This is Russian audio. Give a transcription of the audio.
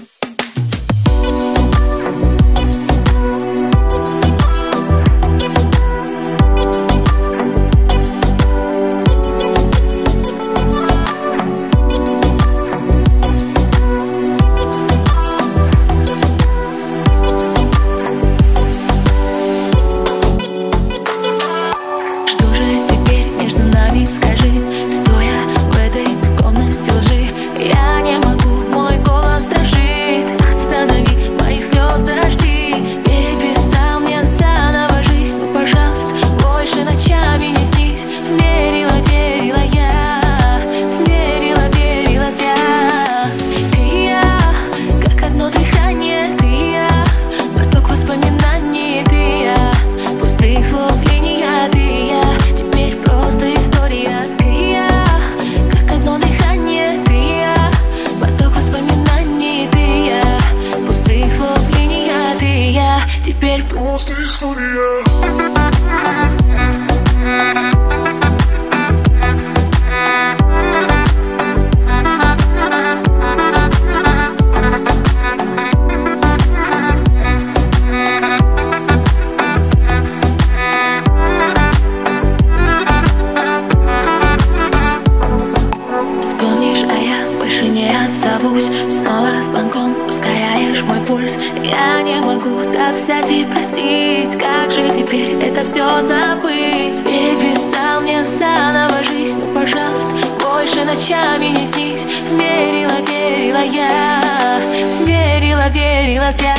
Теперь просто история. Вспомнишь, а я больше не отзовусь. Снова звонком ускоряешь мой пульс. Я не могу так взять и простить. Как же теперь это все забыть? Переписал мне заново жизнь. Ну, пожалуйста, больше ночами не снись. Верила, верила я, верила, верила зря.